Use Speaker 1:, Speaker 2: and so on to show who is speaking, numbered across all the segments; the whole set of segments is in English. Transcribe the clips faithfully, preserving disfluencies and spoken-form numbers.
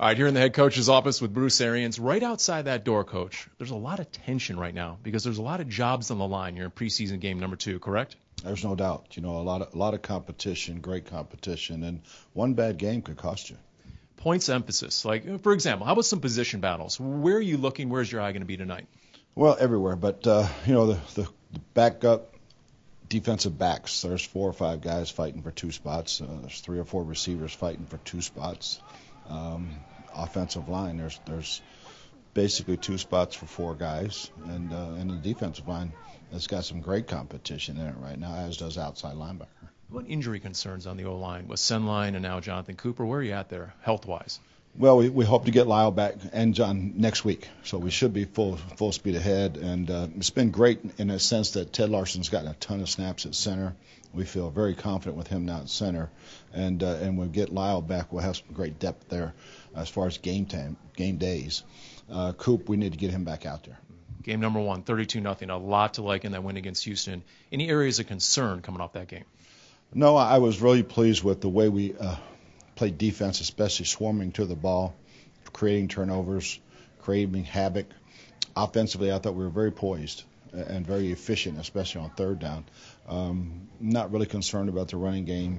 Speaker 1: All right, here in the head coach's office with Bruce Arians, right outside that door, Coach, there's a lot of tension right now because there's a lot of jobs on the line. You're in preseason game number two, correct?
Speaker 2: There's no doubt. You know, a lot of a lot of competition, great competition, and one bad game could cost you.
Speaker 1: Points emphasis. Like, for example, how about some position battles? Where are you looking? Where's your eye going to be tonight?
Speaker 2: Well, everywhere. But, uh, you know, the, the, the backup defensive backs, there's four or five guys fighting for two spots. Uh, there's three or four receivers fighting for two spots. Um, offensive line, there's there's basically two spots for four guys. And, uh, and the defensive line has got some great competition in it right now, as does outside linebacker.
Speaker 1: What injury concerns on the O-line with Senline and now Jonathan Cooper? Where are you at there, health-wise?
Speaker 2: Well, we, we hope to get Lyle back and John next week, so we should be full full speed ahead. And uh, it's been great in a sense that Ted Larson's gotten a ton of snaps at center. We feel very confident with him now at center, and uh, and when we get Lyle back, we'll have some great depth there as far as game time, game days. Uh, Coop, we need to get him back out there.
Speaker 1: Game number one, thirty-two nothing. A lot to like in that win against Houston. Any areas of concern coming off that game?
Speaker 2: No, I was really pleased with the way we uh, played defense, especially swarming to the ball, creating turnovers, creating havoc. Offensively, I thought we were very poised and very efficient, especially on third down. Um, not really concerned about the running game.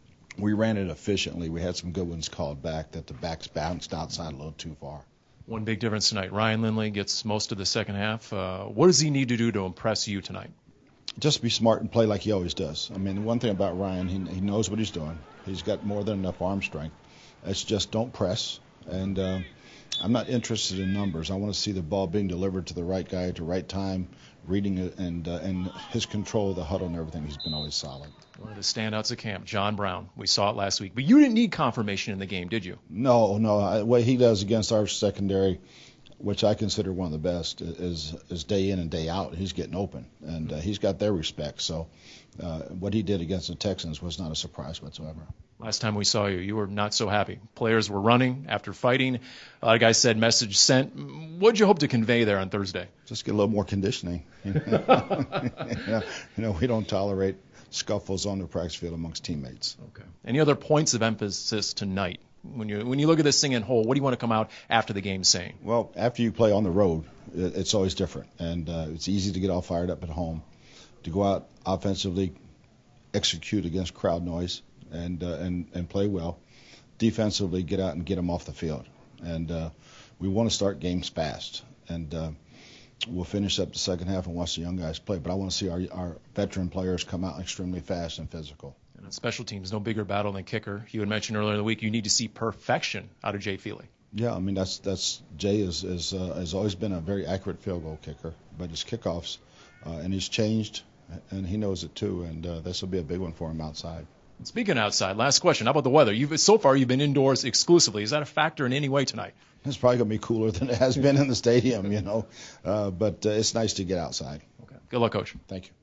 Speaker 2: We ran it efficiently. We had some good ones called back that the backs bounced outside a little too far.
Speaker 1: One big difference tonight. Ryan Lindley gets most of the second half. Uh, what does he need to do to impress you tonight?
Speaker 2: Just be smart and play like he always does. I mean, one thing about Ryan, he, he knows what he's doing. He's got more than enough arm strength. It's just don't press. And uh, I'm not interested in numbers. I want to see the ball being delivered to the right guy at the right time, reading it, and uh, and his control of the huddle and everything. He's been always solid.
Speaker 1: One of the standouts at camp, John Brown. We saw it last week. But you didn't need confirmation in the game, did you?
Speaker 2: No, no. I, what he does against our secondary, which I consider one of the best, is is day in and day out. He's getting open, and uh, he's got their respect. So uh, what he did against the Texans was not a surprise whatsoever.
Speaker 1: Last time we saw you, you were not so happy. Players were running after fighting. A lot of guys said message sent. What did you hope to convey there on Thursday?
Speaker 2: Just get a little more conditioning. You know, you know we don't tolerate scuffles on the practice field amongst teammates.
Speaker 1: Okay. Any other points of emphasis tonight? When you when you look at this thing in whole, what do you want to come out after the game saying?
Speaker 2: Well, after you play on the road, it, it's always different, and uh, it's easy to get all fired up at home. To go out offensively, execute against crowd noise, and uh, and and play well. Defensively, get out and get them off the field, and uh, we want to start games fast, and uh, we'll finish up the second half and watch the young guys play. But I want to see our our veteran players come out extremely fast and physical.
Speaker 1: And on special teams, no bigger battle than kicker. You had mentioned earlier in the week you need to see perfection out of Jay Feely.
Speaker 2: Yeah, I mean that's that's Jay is, is uh, has always been a very accurate field goal kicker, but his kickoffs uh, and he's changed, and he knows it too, and uh, this will be a big one for him outside.
Speaker 1: Speaking outside, last question. How about the weather? You've so far you've been indoors exclusively. Is that a factor in any way tonight?
Speaker 2: It's probably gonna be cooler than it has been in the stadium, you know, uh, but uh, it's nice to get outside.
Speaker 1: Okay. Good luck, Coach.
Speaker 2: Thank you.